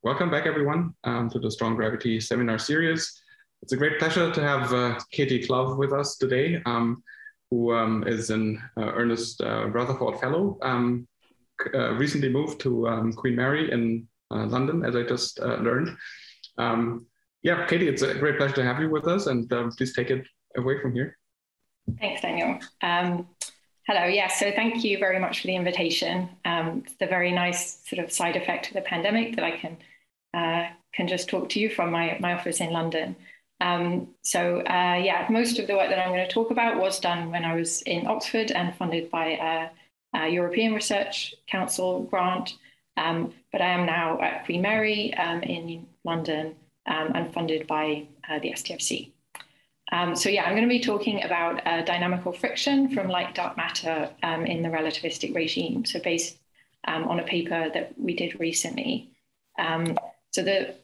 Welcome back, everyone, to the Strong Gravity seminar series. It's a great pleasure to have Katie Clough with us today, who is an Ernest Rutherford Fellow, recently moved to Queen Mary in London, as I just learned. Yeah, Katie, it's a great pleasure to have you with us, and please take it away from here. Thanks, Daniel. Hello, yeah, so thank you very much for the invitation. It's a very nice sort of side effect of the pandemic that I can just talk to you from my office in London. Yeah, most of the work that I'm going to talk about was done when I was in Oxford and funded by a European Research Council grant, but I am now at Queen Mary in London and funded by the STFC. So yeah, I'm going to be talking about dynamical friction from light-dark matter in the relativistic regime, so based on a paper that we did recently. So the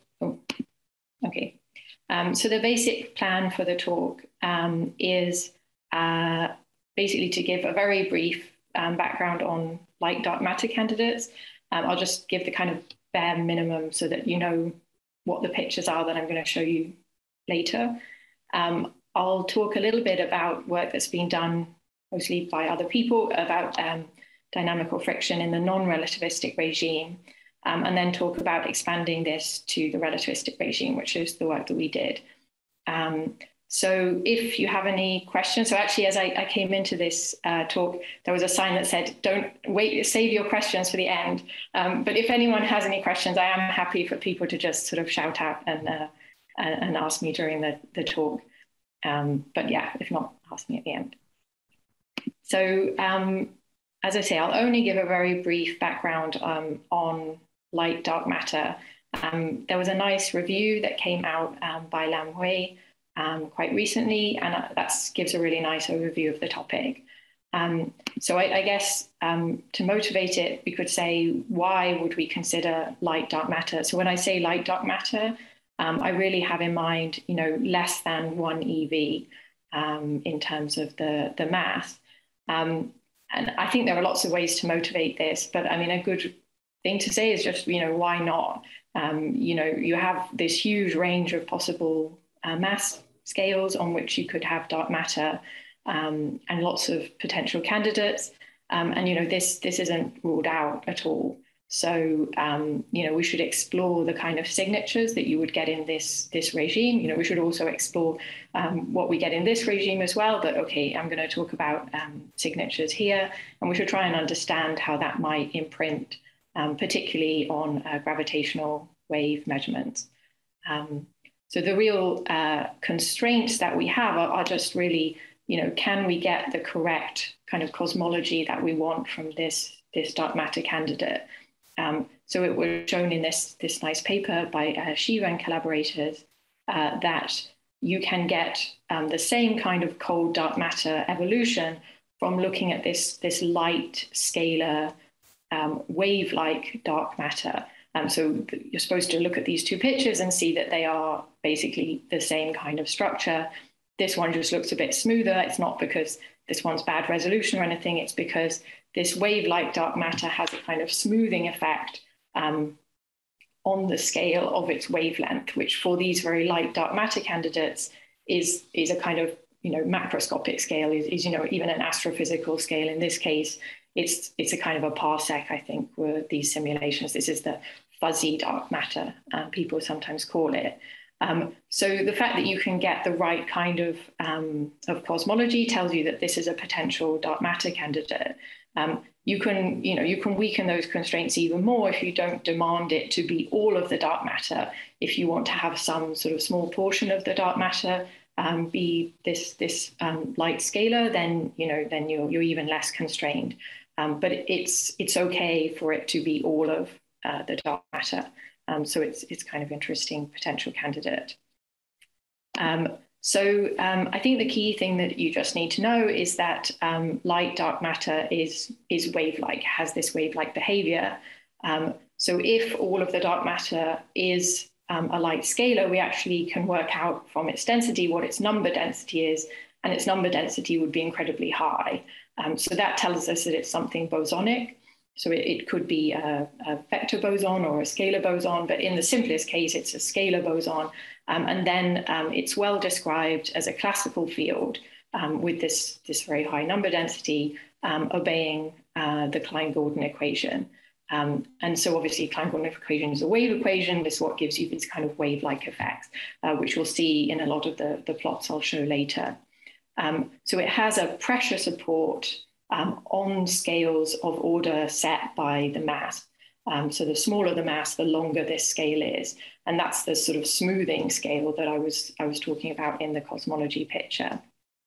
basic plan for the talk is basically to give a very brief background on light-dark matter candidates. I'll just give the kind of bare minimum so that you know what the pictures are that I'm going to show you later. I'll talk a little bit about work that's been done mostly by other people about dynamical friction in the non-relativistic regime, and then talk about expanding this to the relativistic regime, which is the work that we did. So if you have any questions, so actually as I came into this talk, there was a sign that said, don't wait, save your questions for the end. But if anyone has any questions, I am happy for people to just sort of shout out and ask me during the talk. But yeah, if not, ask me at the end. So as I say, I'll only give a very brief background on light-dark matter. There was a nice review that came out by Lam Hui quite recently, and that gives a really nice overview of the topic. So I guess to motivate it, we could say, why would we consider light-dark matter? So when I say light-dark matter, I really have in mind, less than 1 EV in terms of the mass. And I think there are lots of ways to motivate this, but I mean, a good thing to say is just, why not? You have this huge range of possible mass scales on which you could have dark matter and lots of potential candidates. And, this isn't ruled out at all. So, we should explore the kind of signatures that you would get in this regime. We should also explore what we get in this regime as well. But OK, I'm going to talk about signatures here, and we should try and understand how that might imprint, particularly on gravitational wave measurements. So the real constraints that we have are just really, can we get the correct kind of cosmology that we want from this dark matter candidate? So it was shown in this nice paper by Shiva and collaborators that you can get the same kind of cold dark matter evolution from looking at this light scalar wave-like dark matter. So you're supposed to look at these two pictures and see that they are basically the same kind of structure. This one just looks a bit smoother. It's not because this one's bad resolution or anything. It's because this wave-like dark matter has a kind of smoothing effect on the scale of its wavelength, which for these very light dark matter candidates is a kind of macroscopic scale, is even an astrophysical scale. In this case, it's a kind of a parsec, I think, were these simulations. This is the fuzzy dark matter, people sometimes call it. So the fact that you can get the right kind of cosmology tells you that this is a potential dark matter candidate. You can weaken those constraints even more if you don't demand it to be all of the dark matter. If you want to have some sort of small portion of the dark matter be this light scalar, then you're even less constrained. But it's okay for it to be all of the dark matter. So it's kind of interesting potential candidate. So I think the key thing that you just need to know is that light dark matter is wave-like, has this wave-like behavior. So if all of the dark matter is a light scalar, we actually can work out from its density what its number density is, and its number density would be incredibly high. So that tells us that it's something bosonic. So it could be a vector boson or a scalar boson, but in the simplest case, it's a scalar boson. And then it's well described as a classical field with this very high number density obeying the Klein-Gordon equation. And so obviously Klein-Gordon equation is a wave equation. This is what gives you these kind of wave-like effects, which we'll see in a lot of the plots I'll show later. So it has a pressure support on scales of order set by the mass. So the smaller the mass, the longer this scale is. And that's the sort of smoothing scale that I was talking about in the cosmology picture.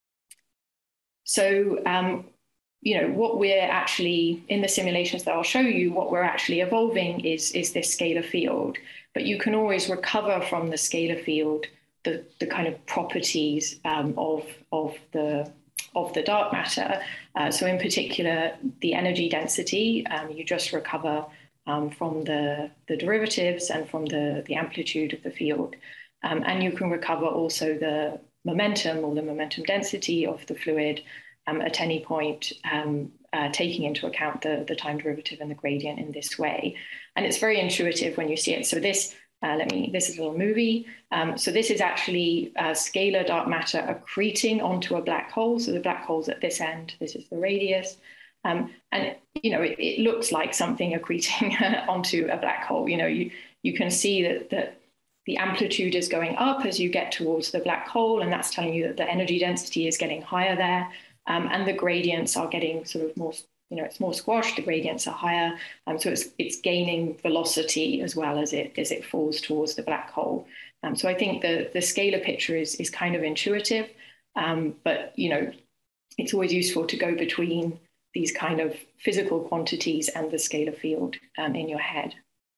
So, you know, what we're actually, in the simulations that I'll show you, what we're actually evolving is this scalar field. But you can always recover from the scalar field the kind of properties of the dark matter. So in particular, the energy density, you just recover from the derivatives and from the amplitude of the field. And you can recover also the momentum or the momentum density of the fluid at any point, taking into account the time derivative and the gradient in this way. And it's very intuitive when you see it. So this, this is a little movie. So this is actually scalar dark matter accreting onto a black hole. So the black hole's at this end, this is the radius. And, you know, it looks like something accreting onto a black hole. You know, you can see that the amplitude is going up as you get towards the black hole, and that's telling you that the energy density is getting higher there. And the gradients are getting sort of more, you know, it's more squashed, the gradients are higher. So it's gaining velocity as well as it falls towards the black hole. So I think the scalar picture is kind of intuitive, but, you know, it's always useful to go between these kind of physical quantities and the scalar field in your head.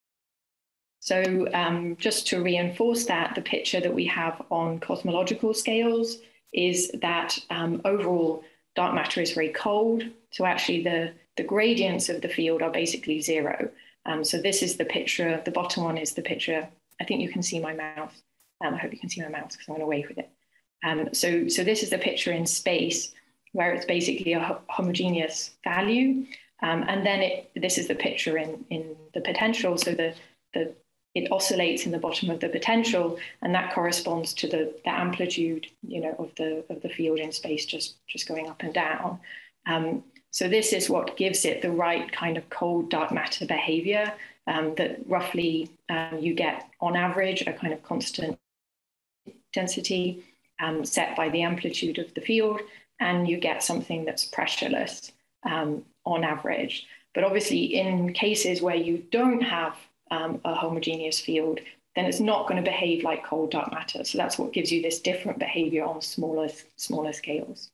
So just to reinforce that, the picture that we have on cosmological scales is that overall dark matter is very cold. So actually the gradients of the field are basically zero. So this is the picture, the bottom one is the picture. I think you can see my mouse. I hope you can see my mouse because I'm going to wave with it. So this is the picture in space where it's basically a homogeneous value. And then this is the picture in the potential. So it oscillates in the bottom of the potential, and that corresponds to the amplitude, you know, of the field in space just going up and down. So this is what gives it the right kind of cold dark matter behavior that roughly you get on average a kind of constant density set by the amplitude of the field, and you get something that's pressureless on average. But obviously in cases where you don't have a homogeneous field, then it's not going to behave like cold dark matter. So that's what gives you this different behavior on smaller scales.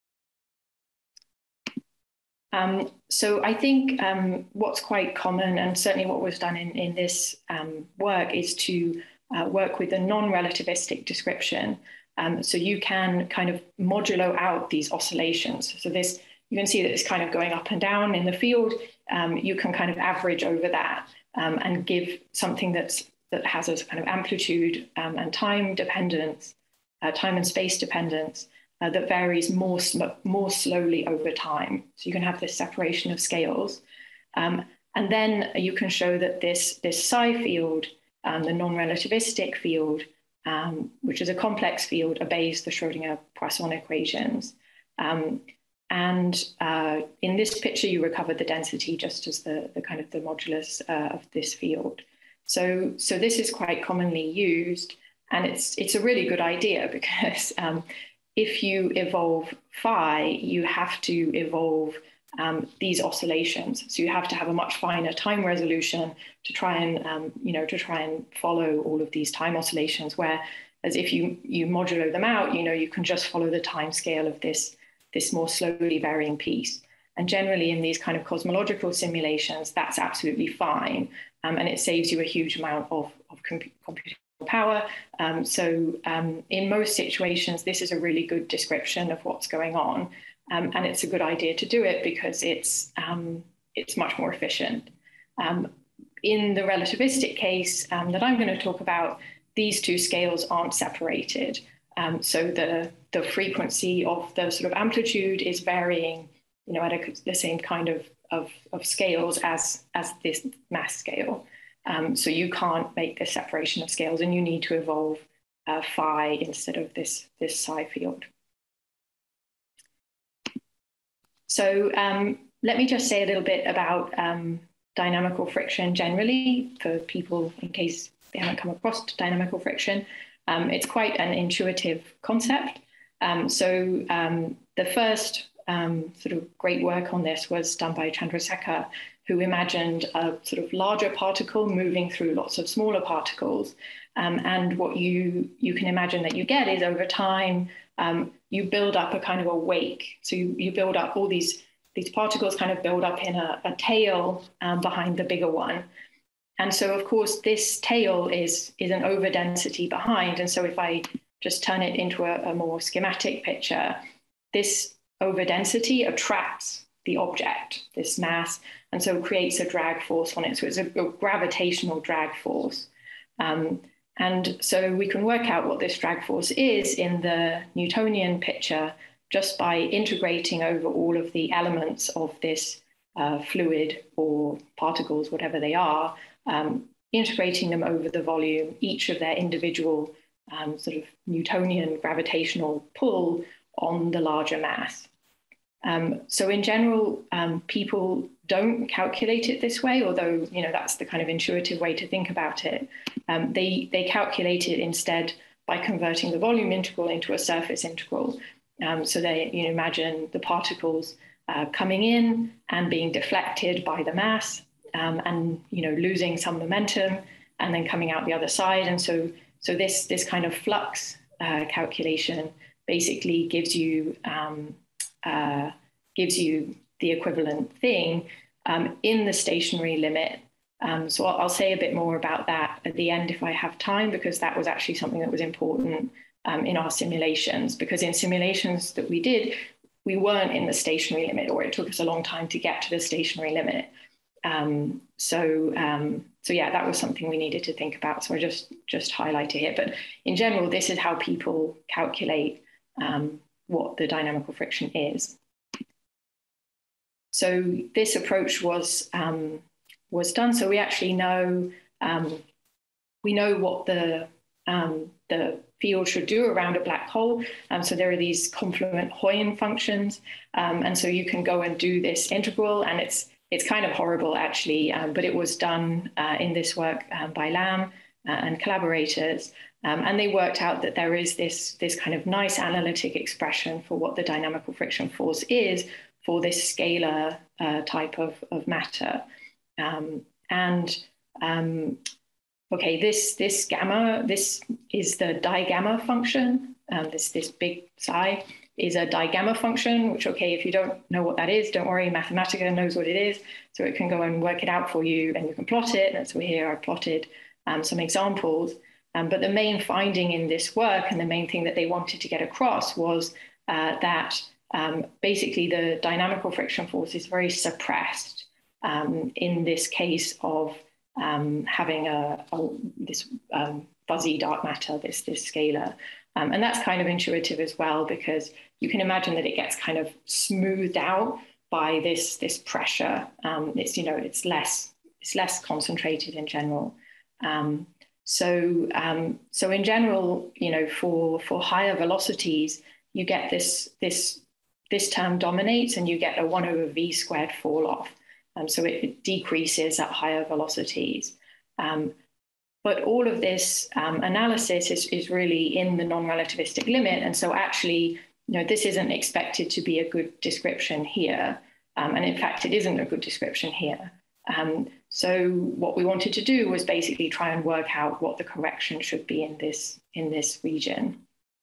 So I think what's quite common, and certainly what was done in this work, is to work with a non-relativistic description. So you can kind of modulo out these oscillations. So this, you can see that it's kind of going up and down in the field. You can kind of average over that and give something that has a kind of amplitude and time dependence, time and space dependence that varies more slowly over time. So you can have this separation of scales. And then you can show that this psi field, the non-relativistic field, which is a complex field, obeys the Schrödinger-Poisson equations. And in this picture, you recover the density just as the kind of the modulus of this field. So this is quite commonly used, and it's a really good idea because if you evolve phi, you have to evolve these oscillations. So you have to have a much finer time resolution to try and follow all of these time oscillations. Whereas if you modulo them out, you can just follow the time scale of this more slowly varying piece. And generally in these kind of cosmological simulations, that's absolutely fine. And it saves you a huge amount of computational power. So in most situations, this is a really good description of what's going on. And it's a good idea to do it because it's much more efficient. In the relativistic case that I'm going to talk about, these two scales aren't separated. So the frequency of the sort of amplitude is varying, at the same kind of scales as this mass scale. So you can't make this separation of scales, and you need to evolve phi instead of this psi field. So let me just say a little bit about dynamical friction generally for people in case they haven't come across dynamical friction. It's quite an intuitive concept. The first sort of great work on this was done by Chandrasekhar, who imagined a sort of larger particle moving through lots of smaller particles. And what you can imagine that you get is over time, you build up a kind of a wake. So you build up all these particles kind of build up in a tail behind the bigger one. And so, of course, this tail is an overdensity behind. And so if I just turn it into a more schematic picture, this overdensity attracts the object, this mass, and so creates a drag force on it. So it's a gravitational drag force. And so we can work out what this drag force is in the Newtonian picture just by integrating over all of the elements of this fluid or particles, whatever they are, integrating them over the volume, each of their individual sort of Newtonian gravitational pull on the larger mass. So in general, people don't calculate it this way, although that's the kind of intuitive way to think about it. They calculate it instead by converting the volume integral into a surface integral. So they imagine the particles coming in and being deflected by the mass, and losing some momentum, and then coming out the other side. And so this kind of flux calculation basically gives you the equivalent thing in the stationary limit. So I'll say a bit more about that at the end if I have time, because that was actually something that was important in our simulations, because in simulations that we did, we weren't in the stationary limit, or it took us a long time to get to the stationary limit. So yeah, that was something we needed to think about. So I just highlight it here. But in general, this is how people calculate what the dynamical friction is. So this approach was done. So we actually know what the field should do around a black hole. So there are these complement Hoyen functions, and so you can go and do this integral, and it's kind of horrible actually, but it was done in this work by Lam and collaborators, and they worked out that there is this kind of nice analytic expression for what the dynamical friction force is for this scalar type of matter. Okay, this gamma, this is the digamma function. This big psi is a digamma function, which, okay, if you don't know what that is, don't worry, Mathematica knows what it is. So it can go and work it out for you, and you can plot it. And so here I plotted some examples. But the main finding in this work, and the main thing that they wanted to get across, was that basically the dynamical friction force is very suppressed in this case of having this fuzzy dark matter, this scalar. And that's kind of intuitive as well, because you can imagine that it gets kind of smoothed out by this pressure. It's less concentrated in general. So in general, for higher velocities, you get this term dominates, and you get a 1/v squared fall off. So it decreases at higher velocities. But all of this analysis is really in the non-relativistic limit. And so actually, this isn't expected to be a good description here. And in fact, it isn't a good description here. So what we wanted to do was basically try and work out what the correction should be in this region.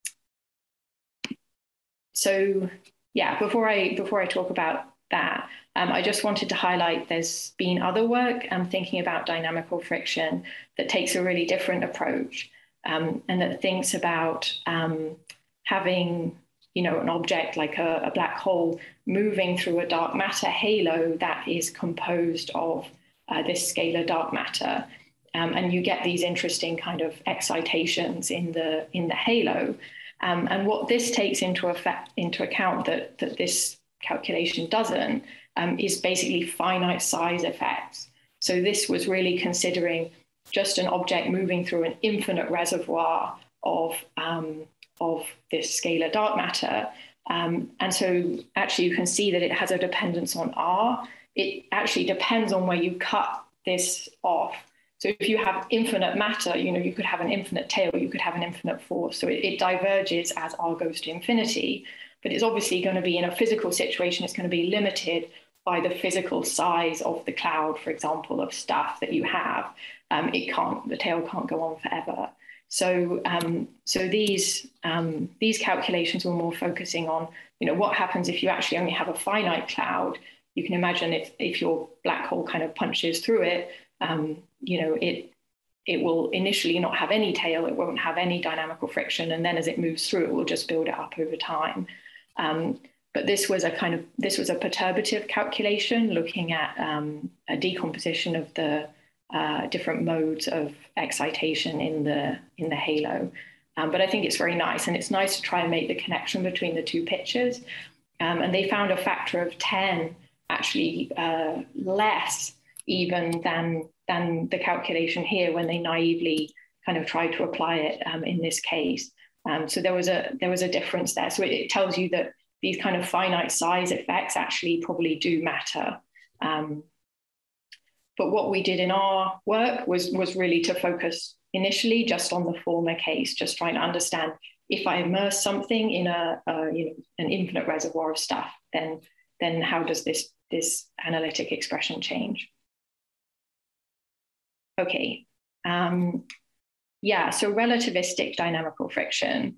So yeah, before I talk about that, I just wanted to highlight there's been other work thinking about dynamical friction that takes a really different approach, and that thinks about having an object like a black hole moving through a dark matter halo that is composed of this scalar dark matter, and you get these interesting kind of excitations in the halo. And what this takes into account that this calculation doesn't, is basically finite size effects. So this was really considering just an object moving through an infinite reservoir of this scalar dark matter. And so actually you can see that it has a dependence on R. It actually depends on where you cut this off. So if you have infinite matter, you could have an infinite tail, you could have an infinite force. So it diverges as R goes to infinity, but it's obviously going to be in a physical situation, it's going to be limited by the physical size of the cloud, for example, of stuff that you have. The tail can't go on forever. So these calculations were more focusing on, what happens if you actually only have a finite cloud. You can imagine if your black hole kind of punches through it, it will initially not have any tail, it won't have any dynamical friction, and then as it moves through, it will just build it up over time. But this was a perturbative calculation looking at a decomposition of the different modes of excitation in the halo. But I think it's very nice, and it's nice to try and make the connection between the two pictures. And they found a factor of 10 actually less even than the calculation here when they naively kind of tried to apply it in this case. So there was a difference there. So it tells you that these kind of finite size effects actually probably do matter. But what we did in our work was really to focus initially just on the former case, just trying to understand if I immerse something in an infinite reservoir of stuff, then how does this analytic expression change? Okay. So relativistic dynamical friction.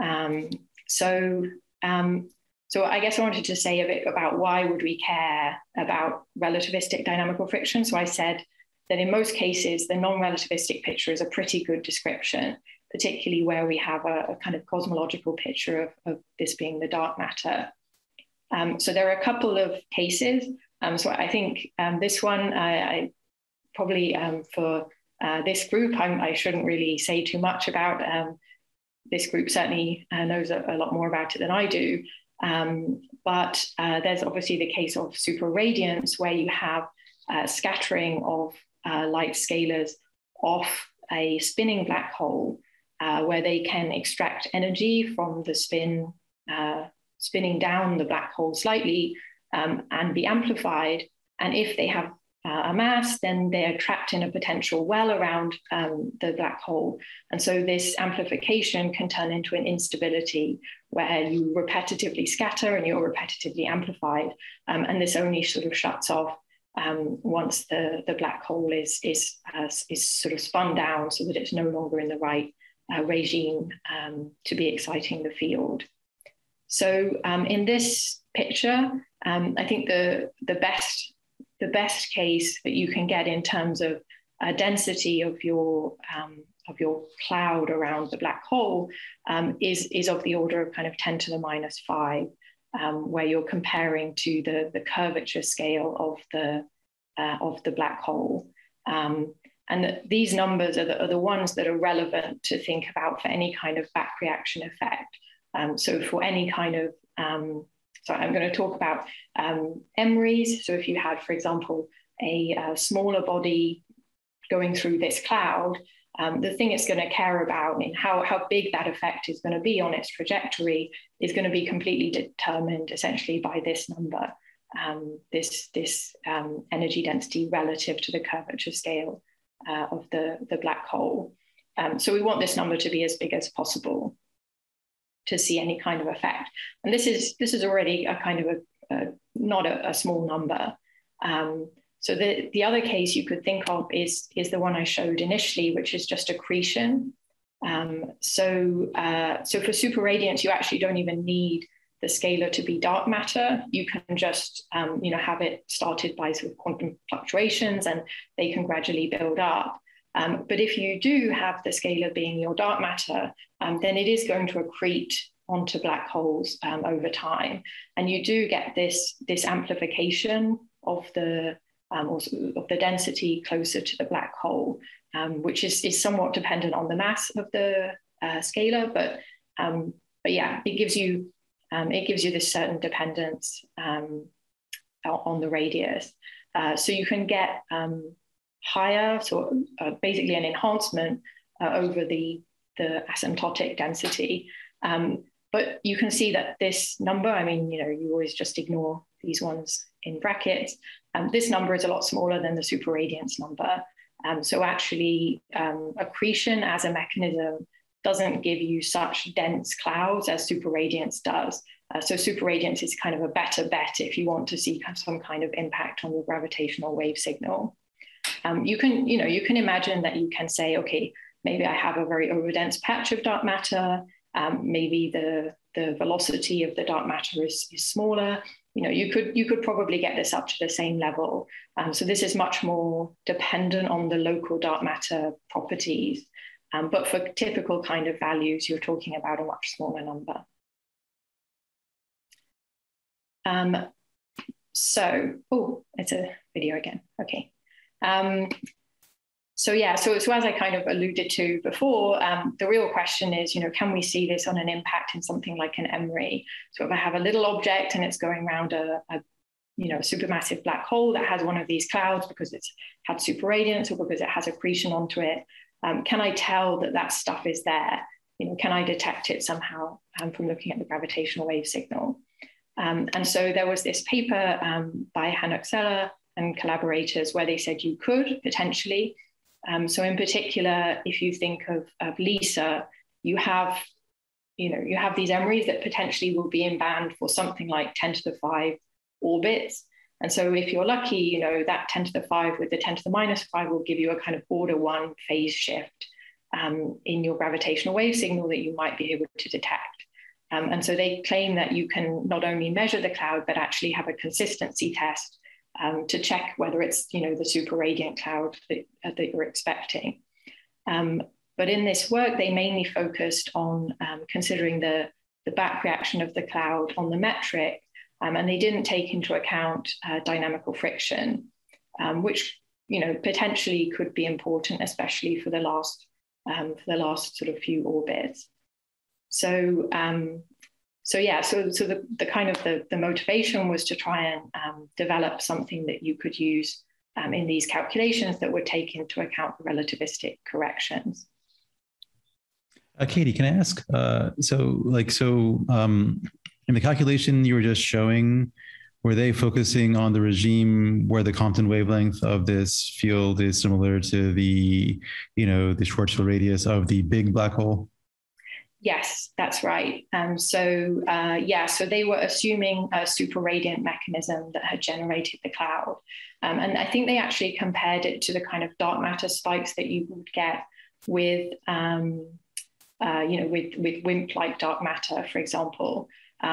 So I guess I wanted to say a bit about why would we care about relativistic dynamical friction. So I said that in most cases, the non-relativistic picture is a pretty good description, particularly where we have a kind of cosmological picture of this being the dark matter. So there are a couple of cases. So I think this one, I probably for this group, I shouldn't really say too much about. This group certainly knows a lot more about it than I do. But there's obviously the case of superradiance, where you have scattering of light scalars off a spinning black hole, where they can extract energy from the spinning down the black hole slightly and be amplified. And if they have a mass, then they're trapped in a potential well around the black hole. And so this amplification can turn into an instability where you repetitively scatter and you're repetitively amplified. And this only sort of shuts off once the black hole is sort of spun down so that it's no longer in the right regime to be exciting the field. So in this picture, I think the best case that you can get in terms of density of your cloud around the black hole is of the order of kind of 10 to the minus 5, where you're comparing to the curvature scale of the black hole. And these numbers are the ones that are relevant to think about for any kind of back reaction effect. So for any kind of so I'm going to talk about MREs. So if you had, for example, a smaller body going through this cloud, the thing it's going to care about and how big that effect is going to be on its trajectory is going to be completely determined essentially by this number, this energy density relative to the curvature scale of the black hole. So we want this number to be as big as possible to see any kind of effect. And this is already a kind of not a small number. So the other case you could think of is the one I showed initially, which is just accretion. So for superradiance, you actually don't even need the scalar to be dark matter. You can just have it started by sort of quantum fluctuations, and they can gradually build up. But if you do have the scalar being your dark matter, then it is going to accrete onto black holes over time. And you do get this amplification of the density closer to the black hole, which is somewhat dependent on the mass of the scalar. But yeah, it gives you it gives you this certain dependence on the radius. So you can get higher, so basically an enhancement over the asymptotic density. But you can see that this number, I mean, you always just ignore these ones in brackets. This number is a lot smaller than the superradiance number. So actually, accretion as a mechanism doesn't give you such dense clouds as superradiance does. So superradiance is kind of a better bet if you want to see some kind of impact on the gravitational wave signal. You can imagine that you can say, okay, maybe I have a very overdense patch of dark matter. Maybe the velocity of the dark matter is smaller. You could probably get this up to the same level. So this is much more dependent on the local dark matter properties. But for typical kind of values, you're talking about a much smaller number. It's a video again. Okay. So as I kind of alluded to before, the real question is, can we see this on an impact in something like an MRI? So if I have a little object and it's going around a supermassive black hole that has one of these clouds because it's had superradiance or because it has accretion onto it, can I tell that stuff is there? Can I detect it somehow from looking at the gravitational wave signal? And so there was this paper by Hanok-Seller and collaborators where they said you could potentially. So in particular, if you think of LISA, you have these MRIs that potentially will be in band for something like 10 to the 5 orbits. And so if you're lucky, that 10 to the 5 with the 10 to the minus 5 will give you a kind of order 1 phase shift in your gravitational wave signal that you might be able to detect. And so they claim that you can not only measure the cloud, but actually have a consistency test to check whether it's, the superradiant cloud that you're expecting. But in this work, they mainly focused on considering the back reaction of the cloud on the metric, and they didn't take into account dynamical friction, which, potentially could be important, especially for the last sort of few orbits. So the kind of the motivation was to try and develop something that you could use in these calculations that would take into account relativistic corrections. Katie, can I ask? In the calculation you were just showing, were they focusing on the regime where the Compton wavelength of this field is similar to the Schwarzschild radius of the big black hole? Yes, that's right. So they were assuming a superradiant mechanism that had generated the cloud. And I think they actually compared it to the kind of dark matter spikes that you would get with WIMP-like dark matter, for example.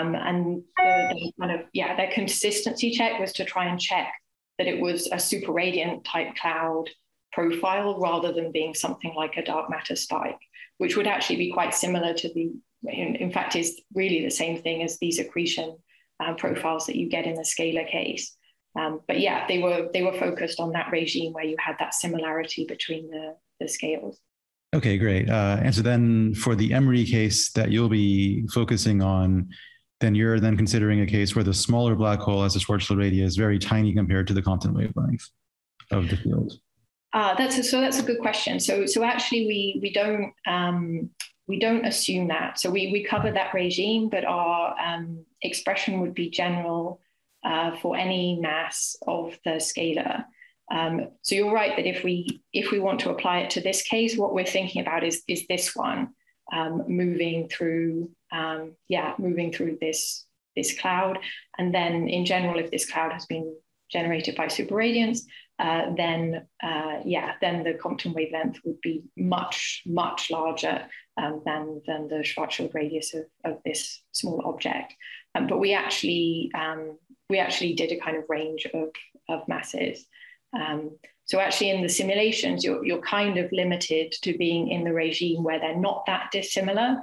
Their consistency check was to try and check that it was a superradiant type cloud profile rather than being something like a dark matter spike, which would actually be quite similar to in fact, is really the same thing as these accretion profiles that you get in the scalar case. But yeah, they were focused on that regime where you had that similarity between the scales. Okay, great. And so then for the MRI case that you'll be focusing on, then you're then considering a case where the smaller black hole has a Schwarzschild radius very tiny compared to the Compton wavelength of the field. That's a good question. So actually we don't assume that. So we cover that regime, but our expression would be general for any mass of the scalar. So you're right that if we want to apply it to this case, what we're thinking about is this one moving through this cloud, and then in general, if this cloud has been generated by superradiance, then the Compton wavelength would be much larger than the Schwarzschild radius of this small object. But we actually did a kind of range of masses. So actually in the simulations, you're kind of limited to being in the regime where they're not that dissimilar.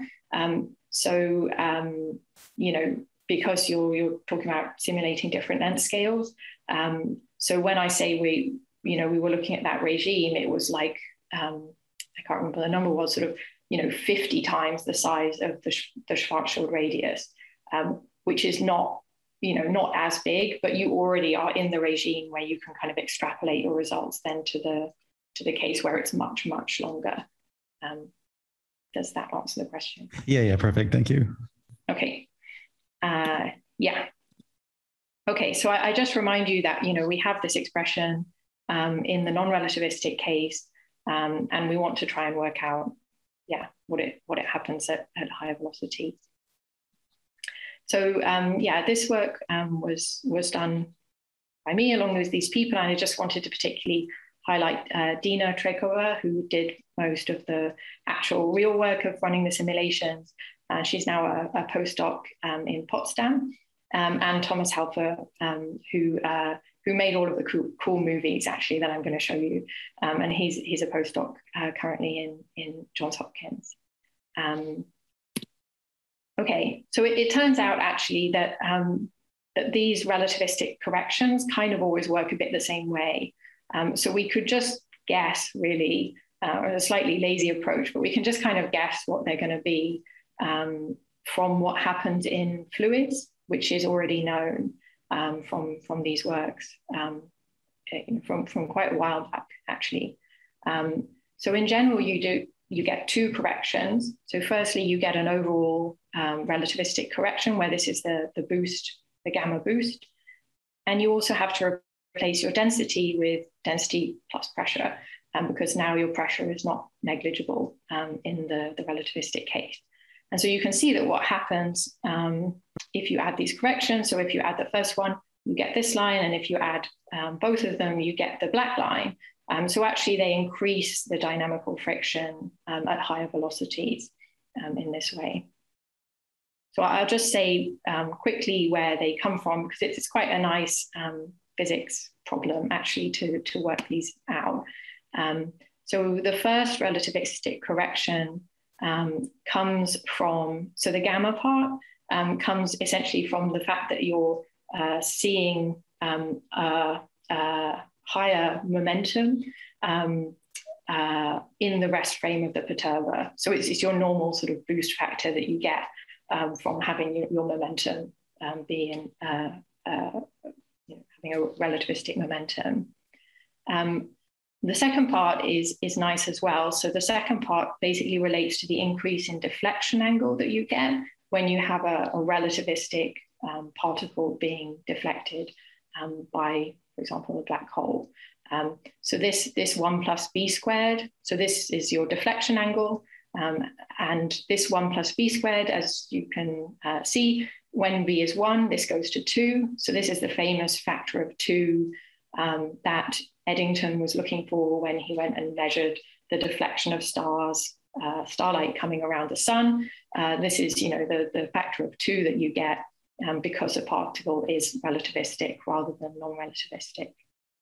Because you're talking about simulating different length scales. So when I say we were looking at that regime, it was like, I can't remember the number was, sort of, 50 times the size of the Schwarzschild radius. which is not, not as big, but you already are in the regime where you can kind of extrapolate your results then to the case where it's much, much longer. Does that answer the question? Yeah, perfect. Thank you. Okay. Yeah. Okay, so I just remind you that, we have this expression in the non-relativistic case, and we want to try and work out, what it happens at higher velocities. So this work was done by me along with these people, and I just wanted to particularly highlight Dina Trekova, who did most of the actual real work of running the simulations. She's now a postdoc in Potsdam, and Thomas Helfer, who made all of the cool movies actually that I'm going to show you, and he's a postdoc currently in Johns Hopkins. Okay, so it turns out actually that that these relativistic corrections kind of always work a bit the same way. So we could just guess, really, or a slightly lazy approach, but we can just kind of guess what they're going to be from what happens in fluids, which is already known from these works from quite a while back, actually. So in general, you get two corrections. So firstly, you get an overall relativistic correction, where this is the boost, the gamma boost. And you also have to replace your density with density plus pressure, because now your pressure is not negligible in the relativistic case. And so you can see that what happens if you add these corrections. So if you add the first one, you get this line. And if you add both of them, you get the black line. So actually they increase the dynamical friction at higher velocities in this way. So I'll just say quickly where they come from, because it's quite a nice physics problem actually to work these out. So the first relativistic correction comes from, so the gamma part comes essentially from the fact that you're seeing higher momentum in the rest frame of the perturber. So it's your normal sort of boost factor that you get from having your momentum being having a relativistic momentum. The second part is nice as well. So the second part basically relates to the increase in deflection angle that you get when you have a relativistic particle being deflected by, for example, a black hole. So this 1 plus b squared, so this is your deflection angle, and this 1 plus b squared, as you can see, when b is 1, this goes to 2. So this is the famous factor of 2 that Eddington was looking for when he went and measured the deflection of stars, starlight coming around the sun. This is, the factor of 2 that you get because a particle is relativistic rather than non-relativistic.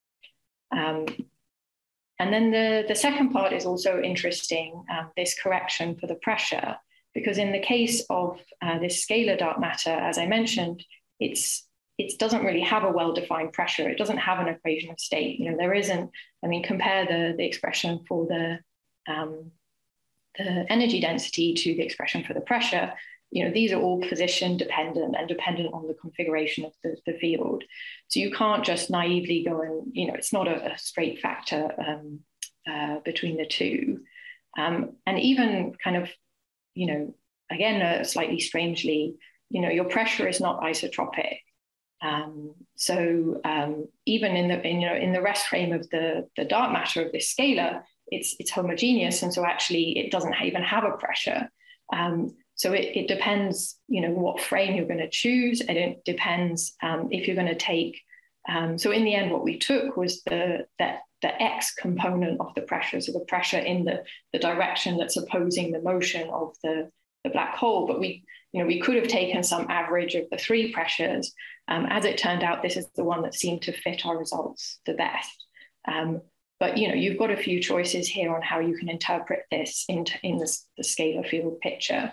And then the second part is also interesting, this correction for the pressure, because in the case of this scalar dark matter, as I mentioned, it doesn't really have a well-defined pressure. It doesn't have an equation of state. There isn't, compare the expression for the energy density to the expression for the pressure. These are all position dependent and dependent on the configuration of the field. So you can't just naively go and, it's not a straight factor between the two. And even kind of, again, slightly strangely, your pressure is not isotropic. So even in the rest frame of the dark matter of this scalar, it's homogeneous, and so actually it doesn't even have a pressure. So it depends, what frame you're going to choose, and it depends if you're going to take. So in the end, what we took was the x component of the pressure, so the pressure in the direction that's opposing the motion of the black hole. But we could have taken some average of the 3 pressures. As it turned out, this is the one that seemed to fit our results the best. But you've got a few choices here on how you can interpret this in the scalar field picture.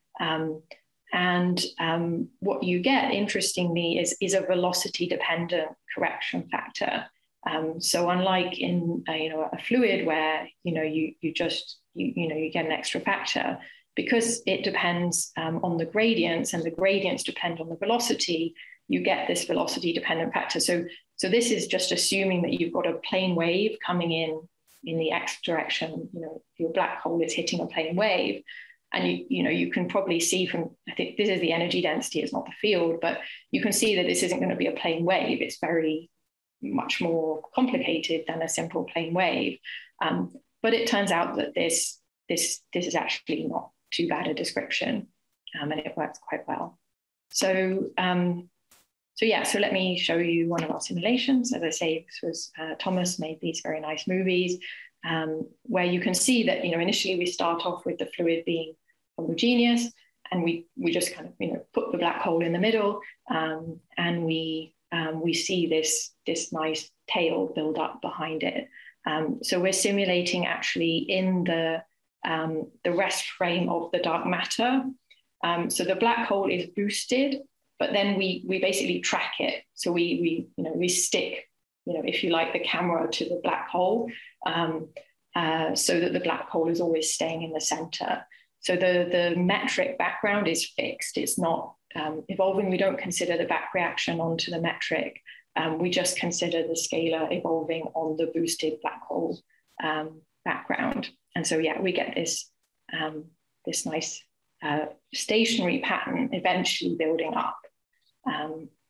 What you get, interestingly, is a velocity-dependent correction factor. So unlike in a fluid where you get an extra factor, because it depends on the gradients, and the gradients depend on the velocity, you get this velocity dependent factor. So this is just assuming that you've got a plane wave coming in the x direction. Your black hole is hitting a plane wave. And you can probably see from, I think this is the energy density, it's not the field, but you can see that this isn't going to be a plane wave. It's very much more complicated than a simple plane wave. But it turns out that this is actually not too bad a description, and it works quite well. So let me show you one of our simulations. As I say, this was Thomas made these very nice movies where you can see that initially we start off with the fluid being homogeneous, and we just kind of put the black hole in the middle, and we see this nice tail build up behind it. So we're simulating actually in the rest frame of the dark matter. So the black hole is boosted, but then we basically track it. So we stick, if you like, the camera to the black hole, so that the black hole is always staying in the center. So the metric background is fixed. It's not evolving. We don't consider the back reaction onto the metric. We just consider the scalar evolving on the boosted black hole background. And so, we get this nice stationary pattern eventually building up. I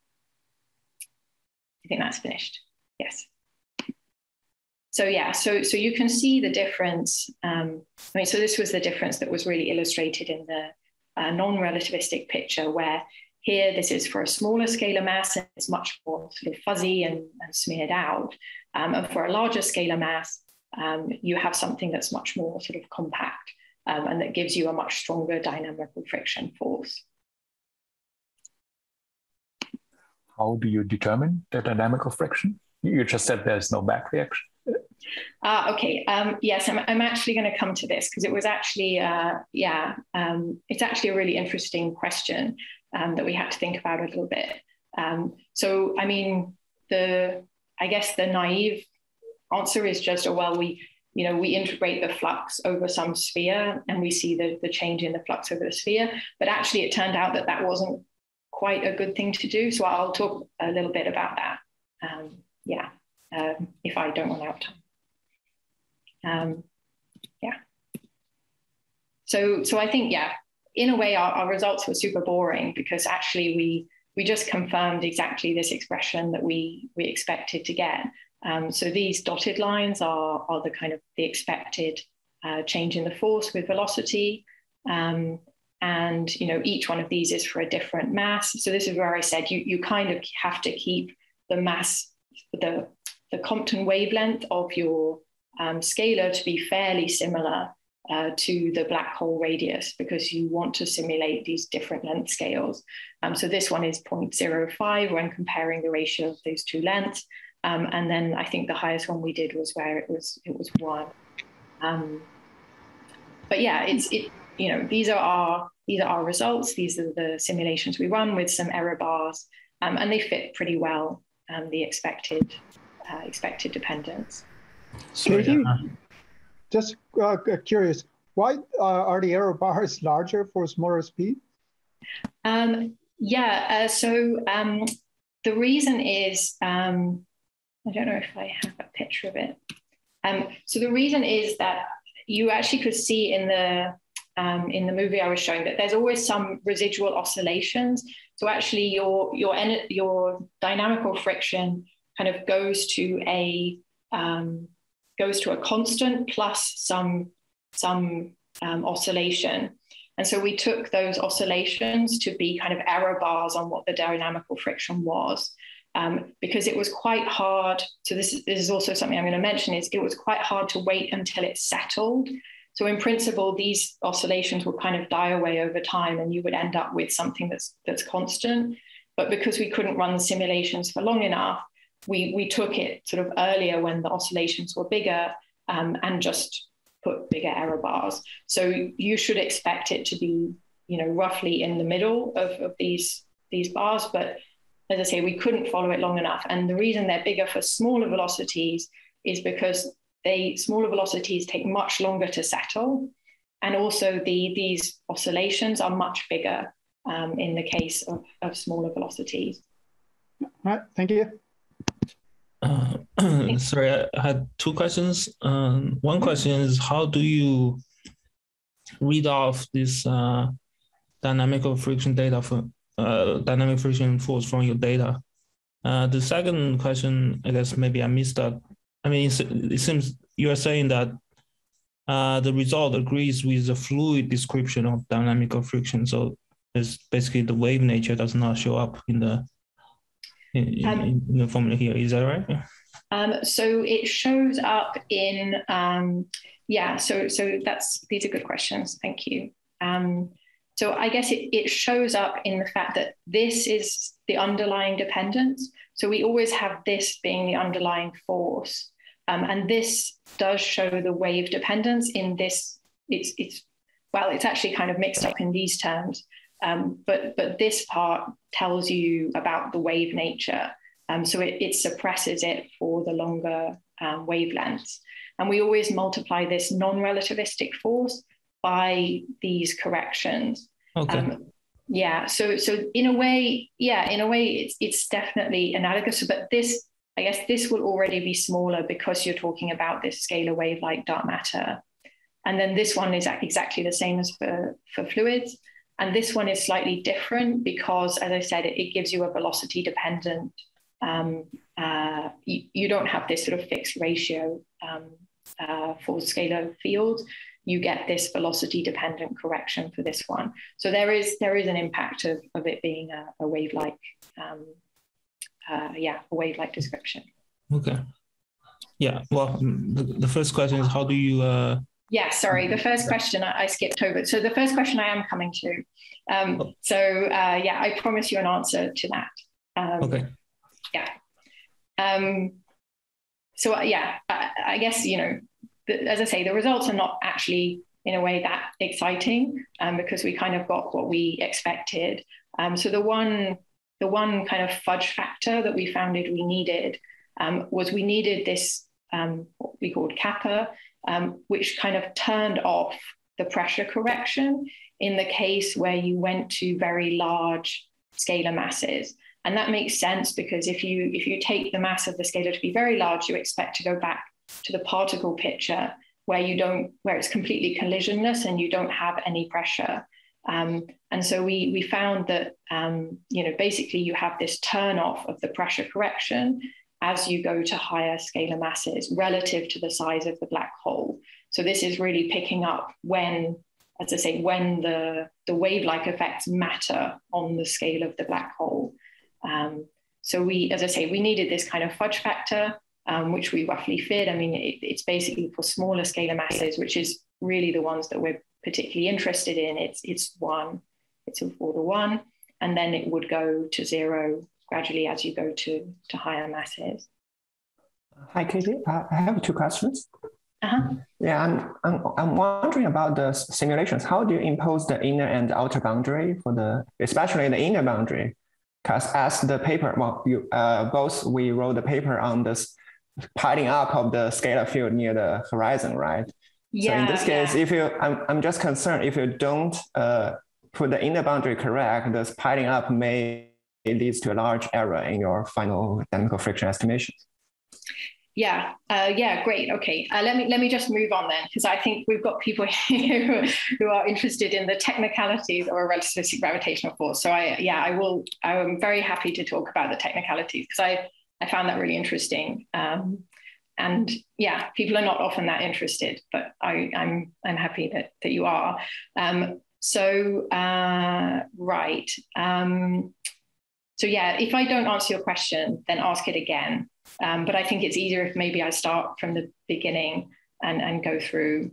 think that's finished. Yes. So you can see the difference. So this was the difference that was really illustrated in the non-relativistic picture, where here this is for a smaller scalar mass and it's much more sort of fuzzy and smeared out. And for a larger scalar mass, you have something that's much more sort of compact and that gives you a much stronger dynamical friction force. How do you determine the dynamical friction? You just said there's no back reaction. Okay. Yes, I'm actually going to come to this because it was actually, it's actually a really interesting question that we had to think about a little bit. So, I mean, I guess the naive answer is just, we integrate the flux over some sphere and we see the change in the flux over the sphere. But actually, it turned out that wasn't quite a good thing to do. So I'll talk a little bit about that. If I don't run out of time. So I think, in a way, our results were super boring because actually we just confirmed exactly this expression that we expected to get. So these dotted lines are the kind of the expected change in the force with velocity. And, each one of these is for a different mass. So this is where I said you kind of have to keep the mass, the Compton wavelength of your scalar to be fairly similar to the black hole radius, because you want to simulate these different length scales. So this one is 0.05 when comparing the ratio of those two lengths. And then I think the highest one we did was where it was 1. But these are our results. These are the simulations we run with some error bars, and they fit pretty well the expected dependence. Katie, just curious, why are the error bars larger for smaller speed? So the reason is, I don't know if I have a picture of it. So the reason is that you actually could see in the movie I was showing that there's always some residual oscillations. So actually your dynamical friction kind of goes to a constant plus some oscillation. And so we took those oscillations to be kind of error bars on what the dynamical friction was, because it was quite hard. So this is also something I'm going to mention, is it was quite hard to wait until it settled. So in principle, these oscillations would kind of die away over time and you would end up with something that's constant. But because we couldn't run the simulations for long enough, we took it sort of earlier when the oscillations were bigger, and just put bigger error bars. So you should expect it to be, roughly in the middle of these bars. But as I say, we couldn't follow it long enough. And the reason they're bigger for smaller velocities is because smaller velocities take much longer to settle. And also these oscillations are much bigger in the case of smaller velocities. All right, thank you. Sorry, I had two questions. One question is, how do you read off this dynamical friction data from dynamic friction force from your data? The second question, I guess maybe I missed that. I mean, it seems you are saying that the result agrees with the fluid description of dynamical friction. So it's basically the wave nature does not show up in the formula here. Is that right? So it shows up in, so these are good questions. Thank you. So I guess it shows up in the fact that this is the underlying dependence. So we always have this being the underlying force. And this does show the wave dependence in this. It's actually kind of mixed up in these terms. But this part tells you about the wave nature. So it suppresses it for the longer wavelengths. And we always multiply this non-relativistic force by these corrections. Okay. So in a way, it's definitely analogous, but I guess this will already be smaller because you're talking about this scalar wave like dark matter. And then this one is exactly the same as for fluids. And this one is slightly different because, as I said, it gives you a velocity dependent, you don't have this sort of fixed ratio for scalar fields. You get this velocity dependent correction for this one. So there is an impact of it being a wave-like, a wave-like description. Okay. Yeah. Well, the first question is, how do you? The first question I skipped over. So the first question I am coming to. I promise you an answer to that. Okay. Yeah. I guess, as I say, the results are not actually in a way that exciting because we kind of got what we expected. So the one kind of fudge factor that we found we needed was we needed this what we called kappa, which kind of turned off the pressure correction in the case where you went to very large scalar masses. And that makes sense because if you take the mass of the scalar to be very large, you expect to go back to the particle picture where it's completely collisionless and you don't have any pressure. And so we found that, basically you have this turn off of the pressure correction as you go to higher scalar masses relative to the size of the black hole. So this is really picking up when the wave-like effects matter on the scale of the black hole. So we needed this kind of fudge factor, which we roughly fit. I mean, it's basically for smaller scalar masses, which is really the ones that we're particularly interested in. It's of order 1, and then it would go to 0 gradually as you go to higher masses. Hi, Katie. I have 2 questions. Uh-huh. Yeah, I'm wondering about the simulations. How do you impose the inner and outer boundary especially the inner boundary? Because as the paper, we wrote the paper on this piling up of the scalar field near the horizon, right? Yeah. So in this case, I'm just concerned if you don't put the inner boundary correct, this piling up may lead to a large error in your final dynamical friction estimations. Yeah, great. Okay, let me just move on then, because I think we've got people here who are interested in the technicalities of a relativistic gravitational force. So I'm very happy to talk about the technicalities because I found that really interesting. And yeah, people are not often that interested, but I'm happy that you are. Right. So yeah, if I don't answer your question, then ask it again. But I think it's easier if maybe I start from the beginning and go through,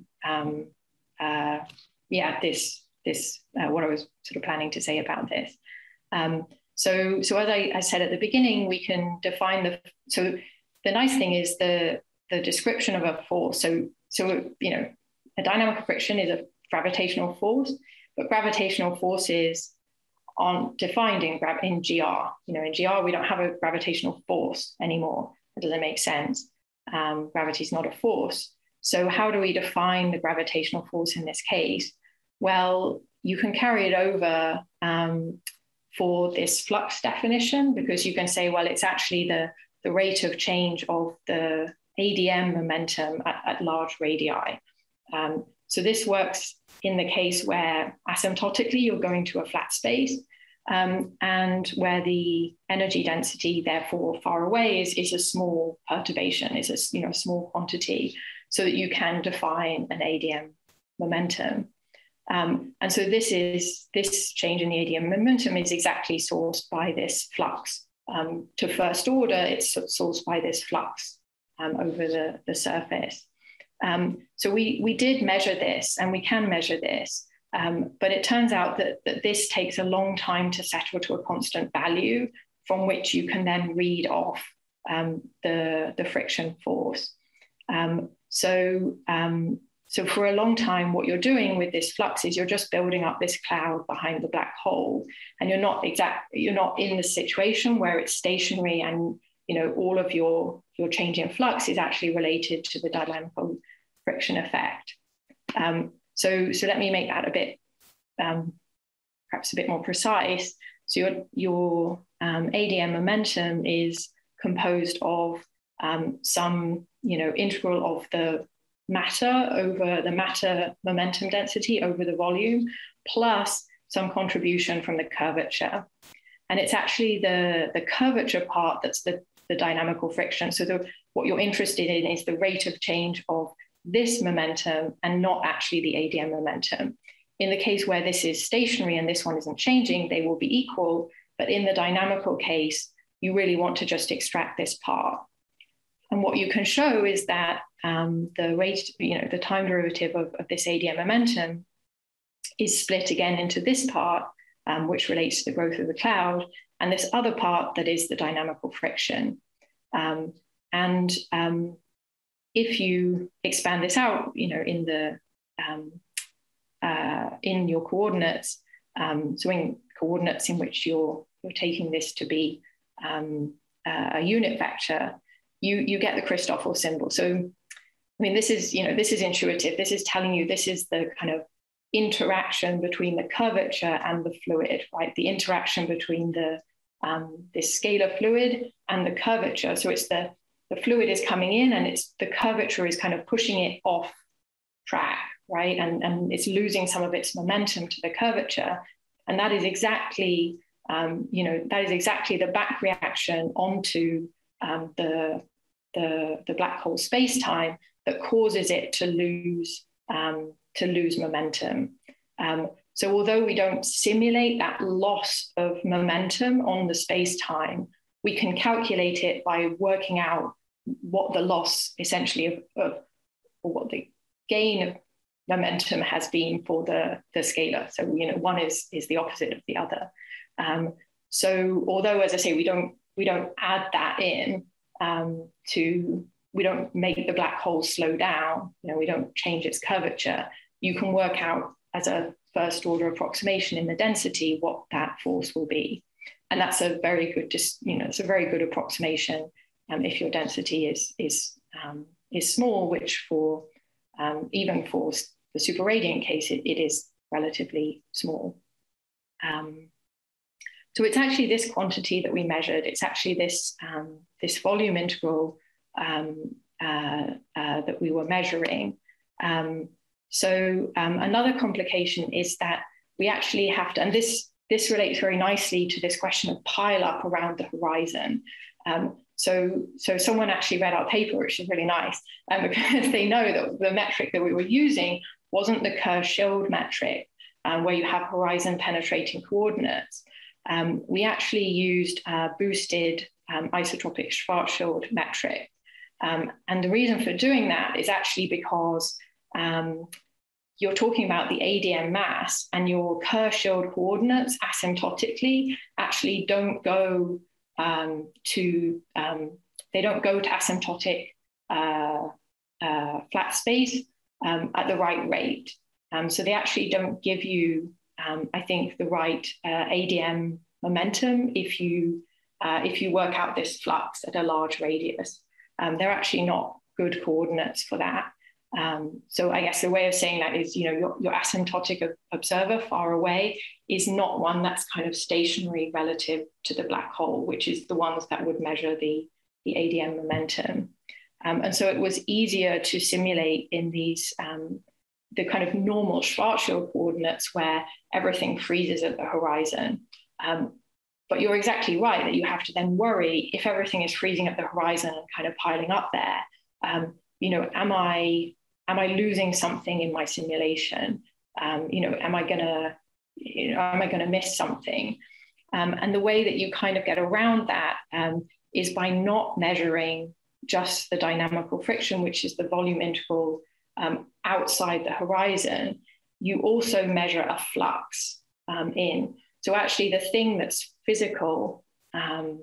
this what I was sort of planning to say about this. So as I said at the beginning, we can define so the nice thing is the description of a force. So a dynamical friction is a gravitational force, but gravitational forces aren't defined in GR. In GR, we don't have a gravitational force anymore. It doesn't make sense. Gravity is not a force. So how do we define the gravitational force in this case? Well, you can carry it over for this flux definition, because you can say, well, it's actually the rate of change of the ADM momentum at large radii. So this works in the case where asymptotically you're going to a flat space, and where the energy density, therefore far away, is a small perturbation, is a small quantity, so that you can define an ADM momentum. And so this change in the ADM momentum is exactly sourced by this flux. To first order, it's sourced by this flux over the surface. So we did measure this, and we can measure this, but it turns out that this takes a long time to settle to a constant value from which you can then read off the friction force. So for a long time, what you're doing with this flux is you're just building up this cloud behind the black hole, and you're not in the situation where it's stationary, and all of your change in flux is actually related to the dynamical friction effect. So let me make that a bit, perhaps a bit more precise. So your ADM momentum is composed of some integral of the matter over the matter momentum density over the volume, plus some contribution from the curvature. And it's actually the curvature part that's the dynamical friction. So what you're interested in is the rate of change of this momentum and not actually the ADM momentum. In the case where this is stationary and this one isn't changing, they will be equal. But in the dynamical case, you really want to just extract this part. And what you can show is that the rate, the time derivative of this ADM momentum is split again into this part, which relates to the growth of the cloud, and this other part that is the dynamical friction. If you expand this out, in your coordinates, so in coordinates in which you're taking this to be a unit vector, you get the Christoffel symbol. So, this is intuitive. This is telling you this is the kind of interaction between the curvature and the fluid, right? The interaction between this scalar fluid and the curvature. So it's the fluid is coming in, and the curvature is kind of pushing it off track, right? And it's losing some of its momentum to the curvature. And that is exactly, the back reaction onto the black hole space-time that causes it to lose momentum. So although we don't simulate that loss of momentum on the space-time, we can calculate it by working out what the loss essentially or what the gain of momentum has been for the scalar. So one is the opposite of the other. So although, as I say, we don't add that in we don't make the black hole slow down, we don't change its curvature, you can work out as a first order approximation in the density what that force will be. And that's a very good, it's a very good approximation if your density is small, which for even for the superradiant case, it is relatively small. So it's actually this quantity that we measured. It's actually this volume integral that we were measuring. Another complication is that we actually have to, and this relates very nicely to this question of pile up around the horizon. So someone actually read our paper, which is really nice, because they know that the metric that we were using wasn't the Kerr-Schild metric, where you have horizon penetrating coordinates. We actually used boosted isotropic Schwarzschild metric. And the reason for doing that is actually because you're talking about the ADM mass, and your Kerr-Schild coordinates asymptotically actually don't go to asymptotic flat space at the right rate. So they actually don't give you, I think, the right ADM momentum if you work out this flux at a large radius. They're actually not good coordinates for that. So I guess the way of saying that is, your asymptotic observer far away is not one that's kind of stationary relative to the black hole, which is the ones that would measure the ADM momentum. And so it was easier to simulate in these, the kind of normal Schwarzschild coordinates where everything freezes at the horizon. But you're exactly right that you have to then worry if everything is freezing at the horizon and kind of piling up there. Am I losing something in my simulation? Am I gonna miss something? And the way that you kind of get around that is by not measuring just the dynamical friction, which is the volume integral outside the horizon. You also measure a flux in. So actually, the thing that's physical in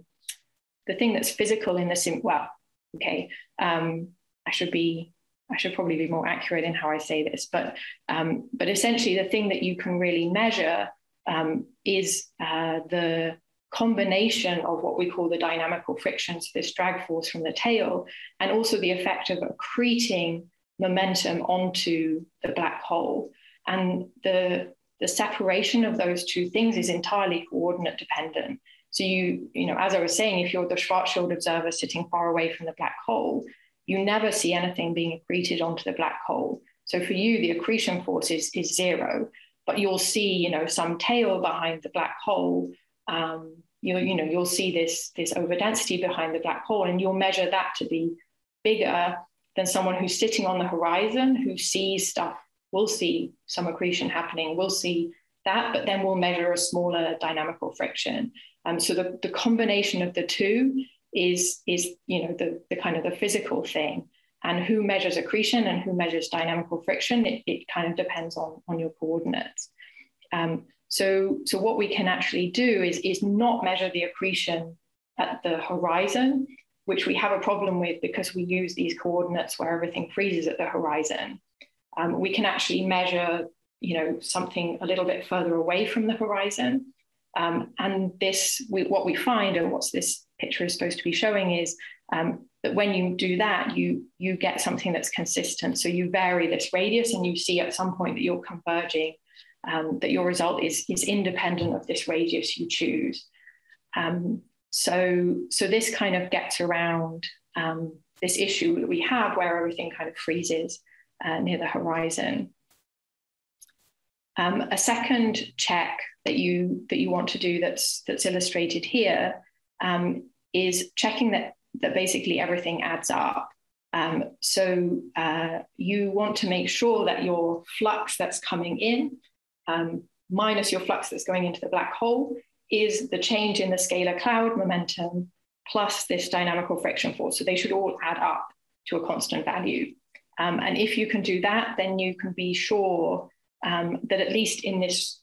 the sim. Well, okay. I should probably be more accurate in how I say this, but essentially the thing that you can really measure is the combination of what we call the dynamical frictions, this drag force from the tail, and also the effect of accreting momentum onto the black hole. And the separation of those two things is entirely coordinate dependent. So as I was saying, if you're the Schwarzschild observer sitting far away from the black hole, you never see anything being accreted onto the black hole. So for you, the accretion force is zero, but you'll see, some tail behind the black hole. You'll see this overdensity behind the black hole, and you'll measure that to be bigger than someone who's sitting on the horizon, who sees stuff. We'll see some accretion happening. We'll see that, but then we'll measure a smaller dynamical friction. So the combination of the two is the kind of the physical thing, and who measures accretion and who measures dynamical friction, it kind of depends on your coordinates. So what we can actually do is not measure the accretion at the horizon, which we have a problem with because we use these coordinates where everything freezes at the horizon. We can actually measure something a little bit further away from the horizon. And what we find, and what this picture is supposed to be showing, is that when you do that, you get something that's consistent. So you vary this radius, and you see at some point that you're converging, that your result is independent of this radius you choose. So this kind of gets around this issue that we have where everything kind of freezes near the horizon. A second check that you want to do that's illustrated here is checking that basically everything adds up. So you want to make sure that your flux that's coming in minus your flux that's going into the black hole is the change in the scalar cloud momentum plus this dynamical friction force. So they should all add up to a constant value. And if you can do that, then you can be sure that at least in this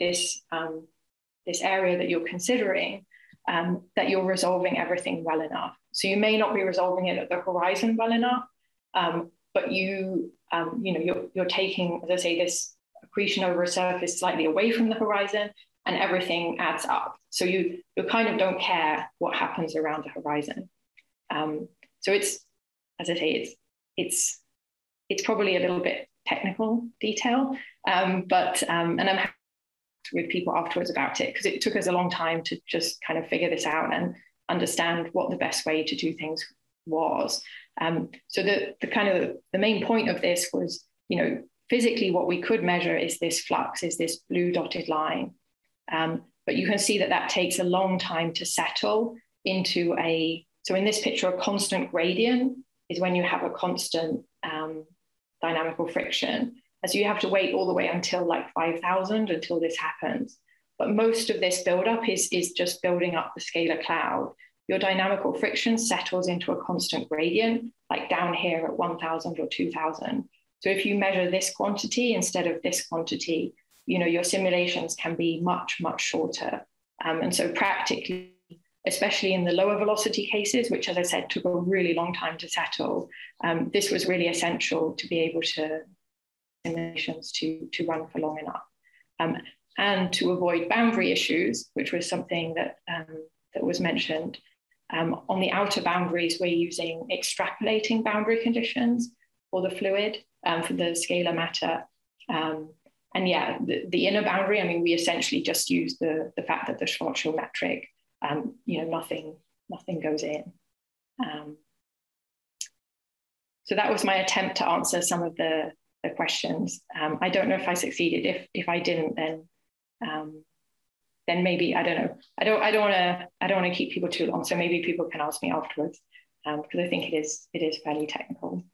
area that you're considering, that you're resolving everything well enough. So you may not be resolving it at the horizon well enough, but you're taking, as I say, this accretion over a surface slightly away from the horizon, and everything adds up. So you kind of don't care what happens around the horizon. So it's, as I say, it's probably a little bit technical detail, but and I'm happy with people afterwards about it, because it took us a long time to just kind of figure this out and understand what the best way to do things was. So the main point of this was, physically what we could measure is this flux, is this blue dotted line. But you can see that takes a long time to settle into so in this picture, a constant gradient is when you have a constant dynamical friction. And so you have to wait all the way until like 5,000 until this happens. But most of this buildup is just building up the scalar cloud. Your dynamical friction settles into a constant gradient, like down here at 1,000 or 2,000. So if you measure this quantity instead of this quantity, your simulations can be much, much shorter. And so practically, especially in the lower velocity cases, which, as I said, took a really long time to settle, this was really essential to be able to simulations to run for long enough. And to avoid boundary issues, which was something that was mentioned, on the outer boundaries, we're using extrapolating boundary conditions for the fluid. for the scalar matter. And yeah, the inner boundary, I mean, we essentially just use the fact that the Schwarzschild metric, nothing goes in. So that was my attempt to answer some of the questions. I don't know if I succeeded. If I didn't, then maybe, I don't know. I don't want to keep people too long. So maybe people can ask me afterwards, because I think it is fairly technical.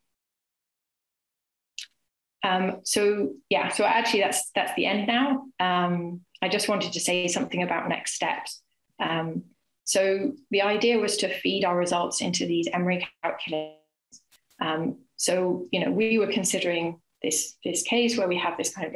So actually that's the end now. I just wanted to say something about next steps. So the idea was to feed our results into these Emery calculations. So, we were considering this case where we have this kind of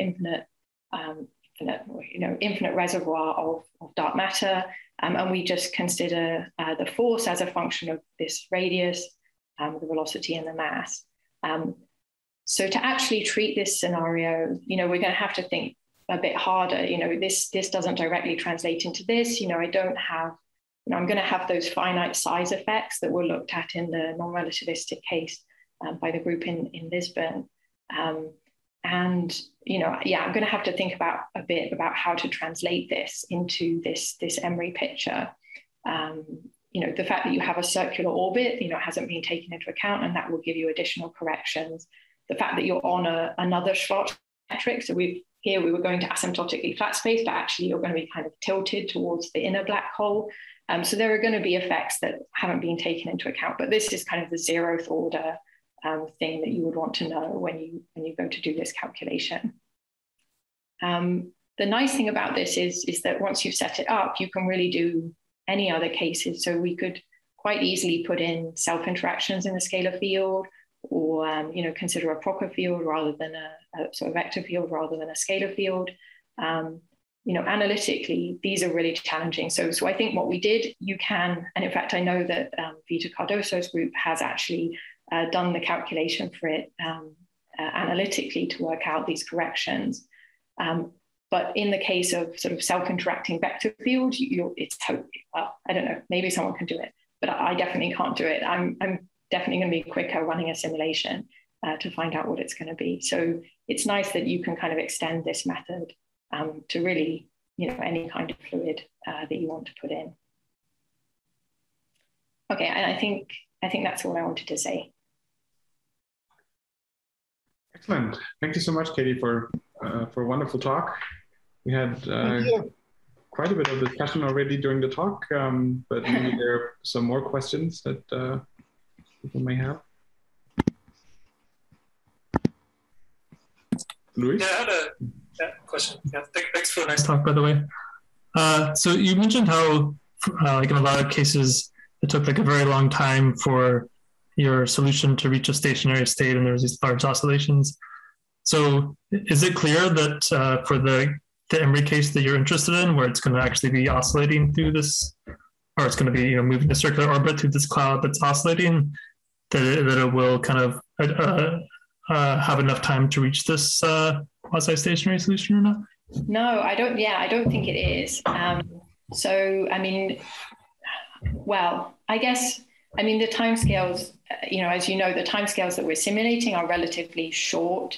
infinite reservoir of dark matter, and we just consider the force as a function of this radius, the velocity and the mass. So to actually treat this scenario, we're going to have to think a bit harder. This doesn't directly translate into this. I don't have, I'm going to have those finite size effects that were looked at in the non-relativistic case by the group in Lisbon. I'm going to have to think a bit about how to translate this into this Emery picture. The fact that you have a circular orbit, hasn't been taken into account, and that will give you additional corrections. The fact that you're on another Schwarzschild metric, so we were going to asymptotically flat space, but actually you're going to be kind of tilted towards the inner black hole. So there are going to be effects that haven't been taken into account, but this is kind of the 0th order thing that you would want to know when you go to do this calculation. The nice thing about this is that once you've set it up, you can really do any other cases. So we could quite easily put in self-interactions in the scalar field, or consider a Procker field rather than a sort of vector field rather than a scalar field. Analytically, these are really challenging. So I think what we did, you can, and in fact, I know that Vita Cardoso's group has actually done the calculation for it analytically to work out these corrections. But in the case of sort of self-interacting vector field, I don't know, maybe someone can do it, but I definitely can't do it. I'm definitely going to be quicker running a simulation to find out what it's going to be. So it's nice that you can kind of extend this method to really, any kind of fluid that you want to put in. Okay, and I think that's all I wanted to say. Excellent. Thank you so much, Katie, for a wonderful talk. We had quite a bit of discussion already during the talk, but maybe there are some more questions that people may have. Luis? Yeah, I had a question. Yeah, thanks for a nice talk, by the way. So you mentioned how, like in a lot of cases, it took like a very long time for your solution to reach a stationary state, and there was these large oscillations. So is it clear that for the Emery case that you're interested in, where it's going to actually be oscillating through this, or it's going to be moving the circular orbit through this cloud that's oscillating, that it will kind of have enough time to reach this quasi-stationary solution or not? No, I don't. Yeah, I don't think it is. So, I mean, well, I guess, I mean, the timescales, as you know, the timescales that we're simulating are relatively short,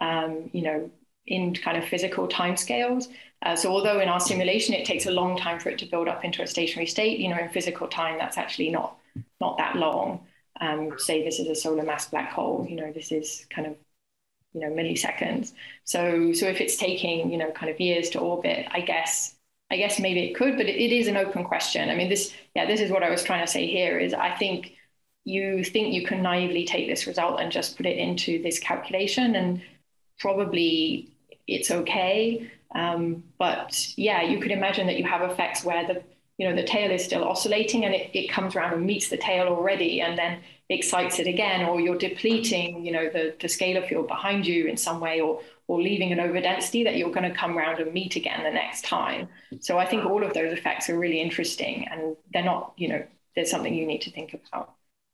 in kind of physical timescales. So although in our simulation, it takes a long time for it to build up into a stationary state, in physical time, that's actually not that long. Say this is a solar mass black hole, this is kind of, milliseconds. So if it's taking, kind of years to orbit, I guess maybe it could, but it is an open question. I mean, this is what I was trying to say here is I think you can naively take this result and just put it into this calculation, and probably it's okay. But yeah, you could imagine that you have effects where the tail is still oscillating and it comes around and meets the tail already and then excites it again, or you're depleting, the scalar field behind you in some way, or leaving an overdensity that you're going to come around and meet again the next time. So I think all of those effects are really interesting, and they're not, there's something you need to think about.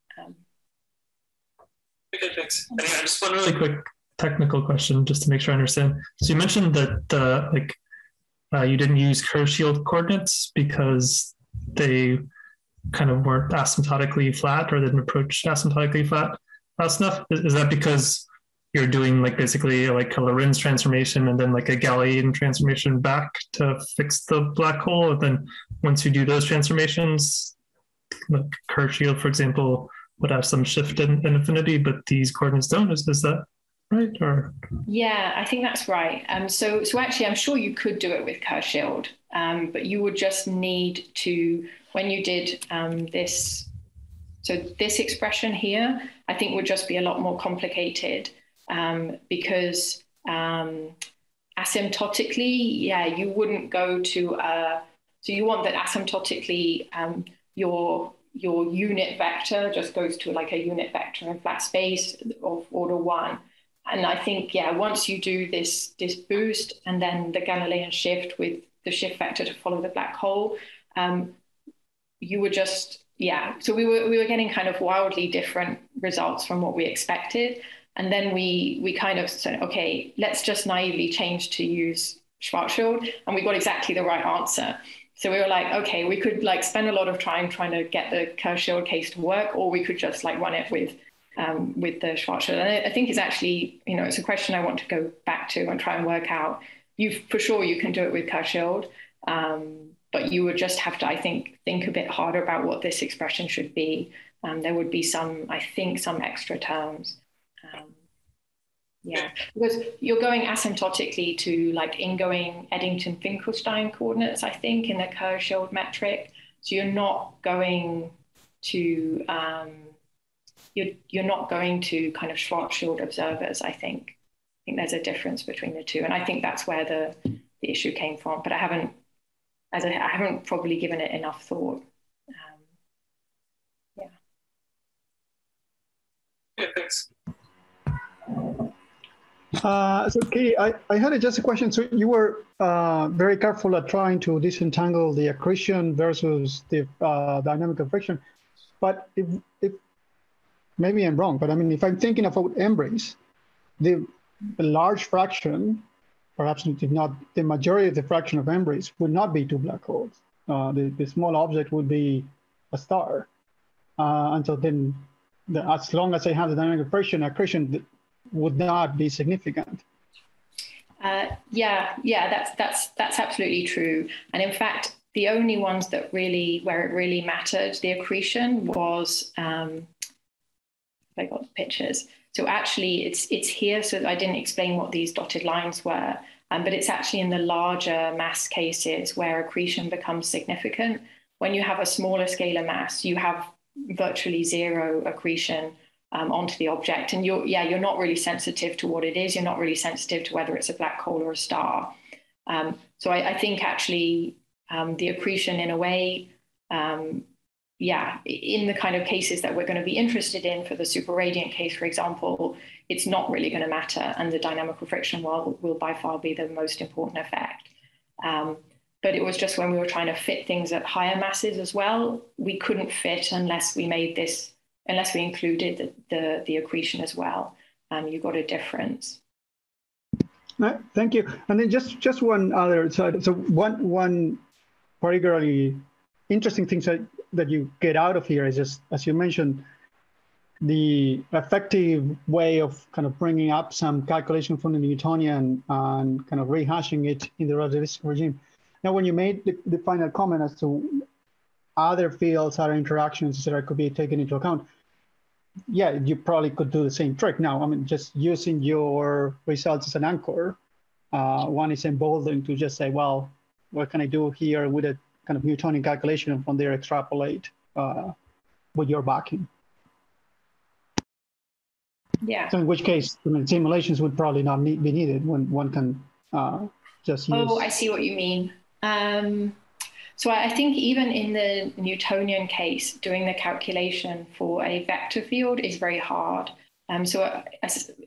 Okay, thanks. And yeah, just one really quick technical question, just to make sure I understand. So you mentioned that you didn't use curve shield coordinates because they kind of weren't asymptotically flat, or didn't approach asymptotically flat fast enough. Is that because you're doing like basically like a Lorentz transformation and then like a Galilean transformation back to fix the black hole. And then once you do those transformations, like Kerr shield, for example, would have some shift in infinity, but these coordinates don't. Is that right? Or yeah, I think that's right. So actually, I'm sure you could do it with Kerr shield, but you would just need to, when you did this. So this expression here, I think would just be a lot more complicated because asymptotically, yeah, you wouldn't go to, so you want that asymptotically your unit vector just goes to like a unit vector in flat space of order 1. And I think, yeah, once you do this boost and then the Galilean shift with the shift vector to follow the black hole, you would just, yeah, so we were getting kind of wildly different results from what we expected. And then we kind of said, okay, let's just naively change to use Schwarzschild. And we got exactly the right answer. So we were like, okay, we could like spend a lot of time trying to get the Kerr-Shield case to work, or we could just like run it with the Schwarzschild. And I think it's actually, you know, it's a question I want to go back to and try and work out. For sure you can do it with Kerr-Shield. But you would just have to, I think a bit harder about what this expression should be. There would be some extra terms. Yeah, because you're going asymptotically to like ingoing Eddington-Finkelstein coordinates, I think, in the Kerr-Shield metric. So you're not going to you're not going to kind of Schwarzschild observers. I think there's a difference between the two, and I think that's where the issue came from. But I haven't probably given it enough thought. Yeah. Yeah, thanks. So Katie, I had just a question. So you were very careful at trying to disentangle the accretion versus the dynamical friction. But if maybe I'm wrong, but I mean, if I'm thinking about embrace, the large fraction, perhaps if not the majority of the fraction of embrace, would not be two black holes. The small object would be a star. And so then, as long as I have the dynamical friction, accretion would not be significant. Yeah, that's absolutely true. And in fact, the only ones that where it really mattered, the accretion was, I got the pictures. So actually it's here. So I didn't explain what these dotted lines were, but it's actually in the larger mass cases where accretion becomes significant. When you have a smaller scalar mass, you have virtually zero accretion onto the object. And you're not really sensitive to what it is. You're not really sensitive to whether it's a black hole or a star. So I think actually the accretion in a way, in the kind of cases that we're going to be interested in for the superradiant case, for example, it's not really going to matter. And the dynamical friction will by far be the most important effect. But it was just when we were trying to fit things at higher masses as well, we couldn't fit unless we included the accretion as well. You got a difference. Thank you. And then just one other side. So one particularly interesting thing that you get out of here is just, as you mentioned, the effective way of kind of bringing up some calculation from the Newtonian and kind of rehashing it in the relativistic regime. Now, when you made the final comment as to other fields, other interactions, etc., could be taken into account, yeah, you probably could do the same trick. Now, I mean, just using your results as an anchor, one is emboldened to just say, well, what can I do here with a kind of Newtonian calculation and from there extrapolate with your backing. Yeah. So in which case, I mean, simulations would probably not be needed when one can just use. Oh, I see what you mean. So I think even in the Newtonian case, doing the calculation for a vector field is very hard. So I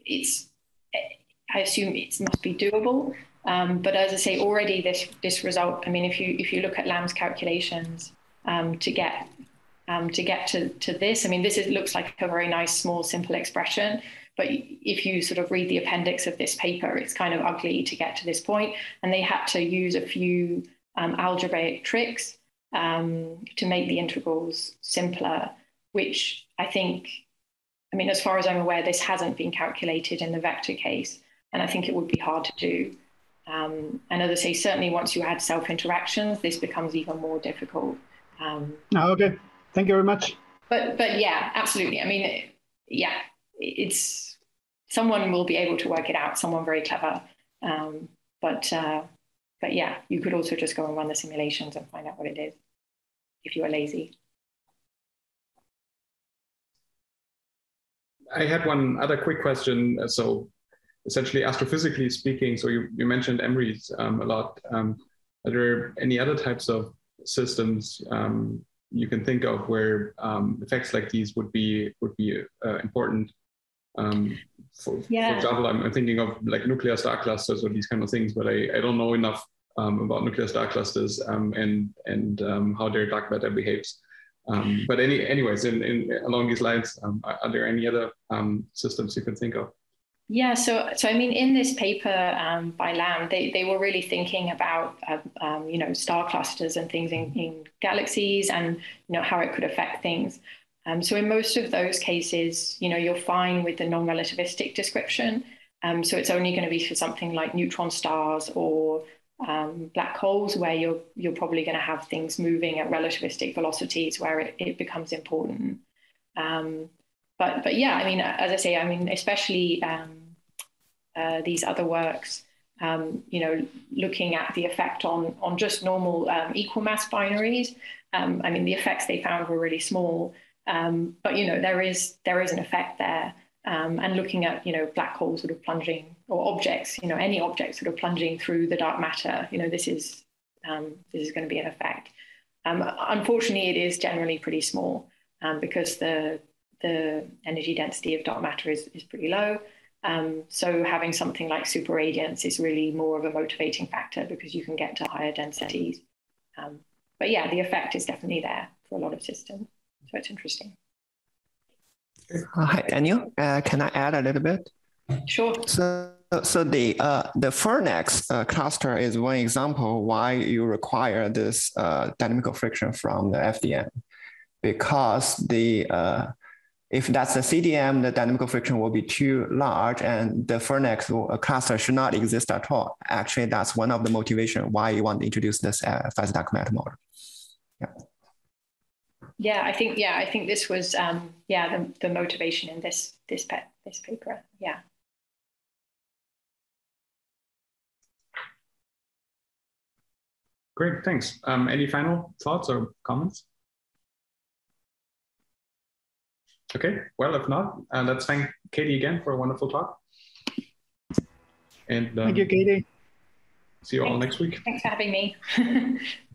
assume it must be doable. But as I say, already this result, I mean, if you look at Lamb's calculations to get to this, I mean, looks like a very nice, small, simple expression. But if you sort of read the appendix of this paper, it's kind of ugly to get to this point. And they had to use a few algebraic tricks to make the integrals simpler, which I think I mean, as far as I'm aware, this hasn't been calculated in the vector case, and I think it would be hard to do. And as I say, certainly once you add self-interactions, this becomes even more difficult. Okay, thank you very much. But yeah, absolutely. I mean, it's someone will be able to work it out, someone very clever. But yeah, you could also just go and run the simulations and find out what it is if you are lazy. I had one other quick question. So essentially, astrophysically speaking, so you mentioned MRIs a lot. Are there any other types of systems you can think of where effects like these would be important? For example, I'm thinking of like nuclear star clusters or these kind of things, but I don't know enough about nuclear star clusters and how their dark matter behaves. But anyways, along these lines, are there any other systems you can think of? Yeah, so I mean, in this paper by Lam, they were really thinking about star clusters and things in galaxies, and how it could affect things. So in most of those cases, you're fine with the non-relativistic description. So it's only going to be for something like neutron stars or black holes, where you're probably going to have things moving at relativistic velocities where it becomes important. But yeah, I mean, as I say, I mean, especially these other works, looking at the effect on just normal equal mass binaries. I mean, the effects they found were really small, but there is an effect there. And looking at black holes sort of plunging, or objects, any object sort of plunging through the dark matter, this is going to be an effect. Unfortunately, it is generally pretty small because the energy density of dark matter is pretty low. So having something like superradiance is really more of a motivating factor because you can get to higher densities. But yeah, the effect is definitely there for a lot of systems. So it's interesting. Hi, Daniel. Can I add a little bit? Sure. So the Fernex cluster is one example why you require this dynamical friction from the FDM, because if that's the CDM, the dynamical friction will be too large, and the Fernex cluster should not exist at all. Actually, that's one of the motivation why you want to introduce this fast dark matter model. Yeah. I think this was the motivation in this paper. Yeah. Great, thanks. Any final thoughts or comments? Okay, well, if not, let's thank Katie again for a wonderful talk. And thank you, Katie. See you all next week. Thanks for having me.